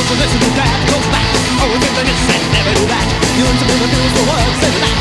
Don't you listen to that, goes back. Always think that it's and never do that. You want to never do the words, say that.